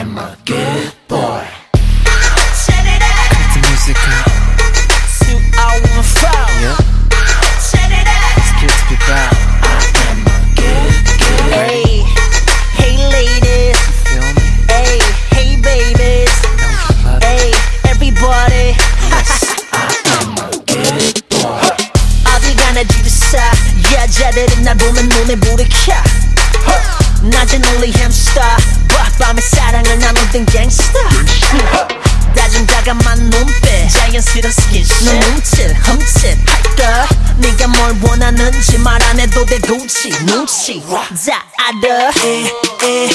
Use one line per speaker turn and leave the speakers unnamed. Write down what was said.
am a good boy.
Set it up.
Cut the music up.
2014.
Yeah.
Set it up.
It's good to be back.
I am a good boy. Hey, hey ladies.
You feel me?
Hey, hey babies.
Don't give up.
Hey, everybody.
Yes, I am a good boy.
어디 가나 지르사 여자들은 날 보면 눈에 불이 켜. 낮엔 only hamster, 밤에 사랑을 나누던 gangster. 다정다감한 눈빛, 자연스러운 스킨십. 너 뭉칠, 흠칫 할까? 네가 뭘 원하는지 말 안 해도 돼 굳이 눈치 다 알아.